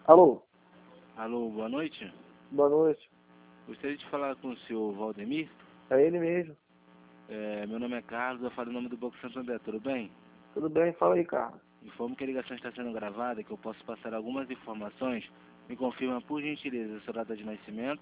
Alô, Alô, boa noite. boa noite. Gostaria de falar com o senhor Valdemir. É ele mesmo. Meu nome é Carlos, eu falo em nome do Banco Santander, tudo bem? Tudo bem? Fala aí, cara. Informo que a ligação está sendo gravada e que eu posso passar algumas informações. Me confirma, por gentileza, a sua data de nascimento,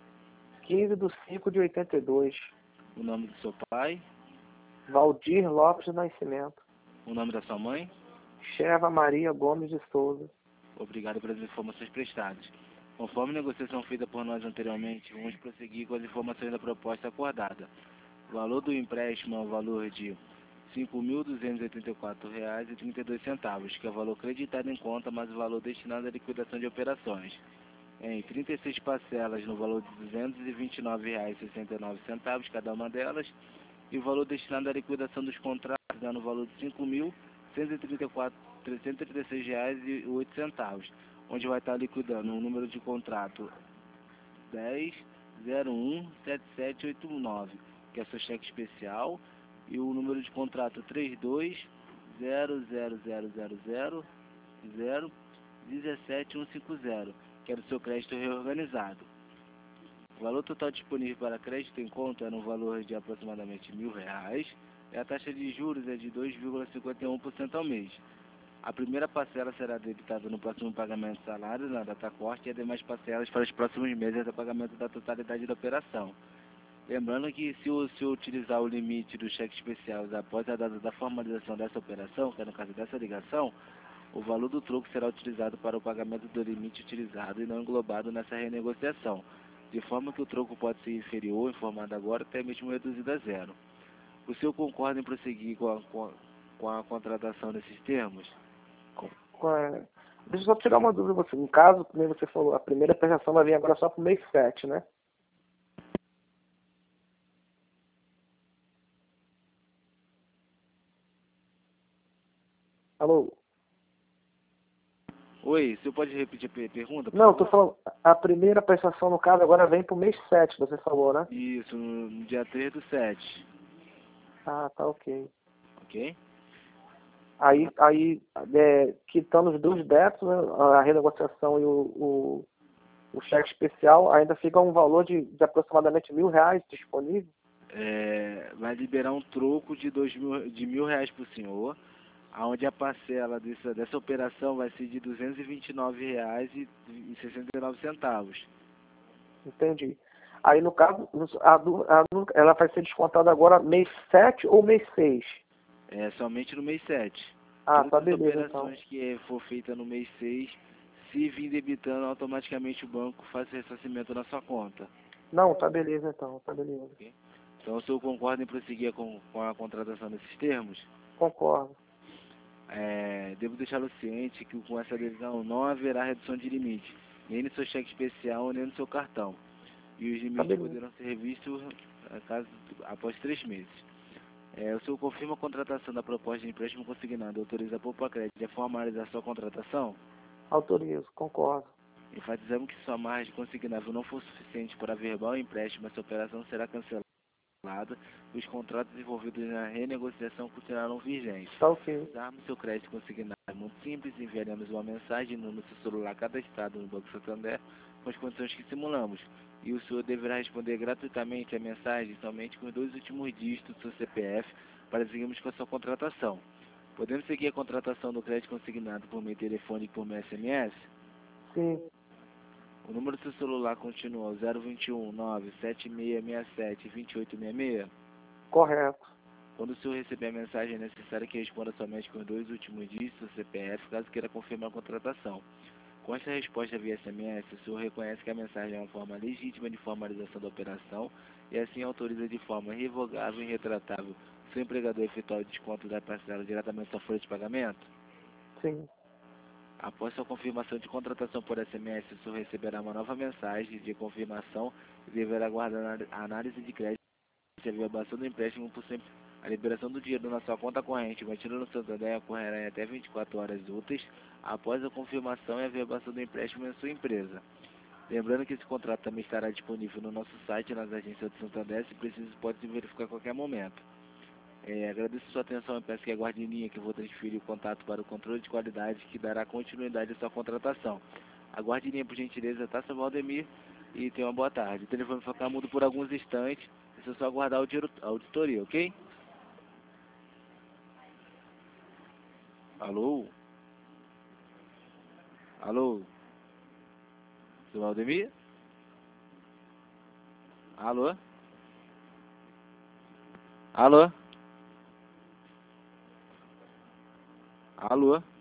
15/5/82. o nome do seu pai, Valdir Lopes de Nascimento. o nome da sua mãe. Cheva Maria Gomes de Souza. Obrigado pelas informações prestadas. Conforme a negociação feita por nós anteriormente, vamos prosseguir com as informações da proposta acordada. O valor do empréstimo é o valor de R$ 5.284,32, que é o valor creditado em conta, mais o valor destinado à liquidação de operações. Em 36 parcelas no valor de R$ 229,69 cada uma delas, e o valor destinado à liquidação dos contratos no valor de R$ 5.136,08, onde vai estar liquidando o número de contrato 10017789, que é seu cheque especial, e o número de contrato 320000017150, que é do seu crédito reorganizado. O valor total disponível para crédito em conta é no valor de aproximadamente R$ 1.000, e a taxa de juros é de 2,51% ao mês. A primeira parcela será debitada no próximo pagamento do salário, na data corte, e as demais parcelas para os próximos meses do pagamento da totalidade da operação. Lembrando que se o senhor utilizar o limite do cheque especial após a data da formalização dessa operação, que é no caso dessa ligação, o valor do troco será utilizado para o pagamento do limite utilizado e não englobado nessa renegociação, de forma que o troco pode ser inferior, informado agora, até mesmo reduzido a zero. O senhor concorda em prosseguir com a contratação desses termos? Deixa eu só tirar uma dúvida você. No caso, como você falou, a primeira prestação vai vir agora só pro mês 7, né? Alô? Oi, o senhor pode repetir a pergunta, por Não, tô favor? falando, a primeira prestação, no caso, agora vem pro mês 7, você falou, né? Isso, no dia 3/7, Ah, tá ok. ok? Aí quitando os dois débitos, né, a renegociação e o cheque especial, ainda fica um valor de aproximadamente R$ 1.000 disponível. Vai liberar um troco de R$ 1.000 para o senhor, onde a parcela dessa operação vai ser de R$ 229,69. Entendi. Aí, no caso, ela vai ser descontada agora mês 7 ou mês 6? Somente no mês 7. Ah, tá, Todas as beleza, então. operações que for feita no mês 6, se vir debitando, automaticamente o banco faz o ressarcimento na sua conta. Não, tá beleza, então, tá beleza. Ok? Então, o senhor concorda em prosseguir com a contratação desses termos? Concordo. Devo deixá-lo ciente que com essa adesão não haverá redução de limite, nem no seu cheque especial, nem no seu cartão. E os Tá limites beleza. poderão ser revistos após 3 meses. O senhor confirma a contratação da proposta de empréstimo consignado, autoriza a Poupa-Crédito a formalizar sua contratação? Autorizo, concordo. Enfatizamos que se sua margem consignável não for suficiente para averbar o empréstimo, essa operação será cancelada e os contratos envolvidos na renegociação continuarão vigentes. Tá ok. Usarmos seu crédito consignado é muito simples, enviaremos uma mensagem no seu celular cadastrado no Banco Santander com as condições que simulamos. E o senhor deverá responder gratuitamente a mensagem somente com os 2 últimos dígitos do seu CPF para seguirmos com a sua contratação. Podemos seguir a contratação do crédito consignado por meio telefônico e por meio SMS? Sim, O número do seu celular continua o 021 97667 2866. correto. Quando o senhor receber a mensagem, é necessário que responda somente com os 2 últimos dígitos do CPF, caso queira confirmar a contratação. Com esta resposta via SMS, o senhor reconhece que a mensagem é uma forma legítima de formalização da operação e assim autoriza de forma irrevogável e retratável seu empregador a efetuar o desconto da parcela diretamente da folha de pagamento? Sim, Após sua confirmação de contratação por SMS, o senhor receberá uma nova mensagem de confirmação e deverá aguardar a análise de crédito e a averbação do empréstimo por sempre. A liberação do dinheiro na sua conta corrente mantida no Santander ocorrerá em até 24 horas úteis após a confirmação e a averbação do empréstimo em sua empresa. Lembrando que esse contrato também estará disponível no nosso site, nas agências do Santander, se preciso pode se verificar a qualquer momento. Agradeço sua atenção e peço que aguarde em linha que eu vou transferir o contato para o controle de qualidade que dará continuidade à sua contratação. Aguarde em linha, por gentileza, tá, seu Valdemir? E tenha uma boa tarde. O telefone vai ficar mudo por alguns instantes. É só aguardar a auditoria, ok? Alô? Alô? Seu Valdemir? Alô? Alô? Alô?